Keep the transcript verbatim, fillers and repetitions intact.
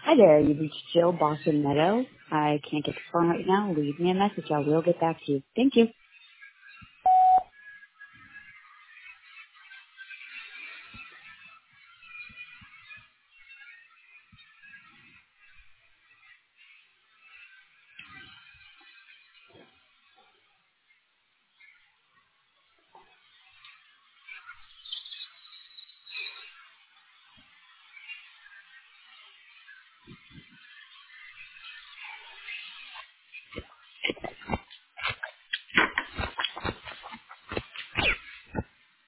Hi there, you've reached Jill Boston Meadow. I can't get the phone right now. Leave me a message. I will get back to you. Thank you.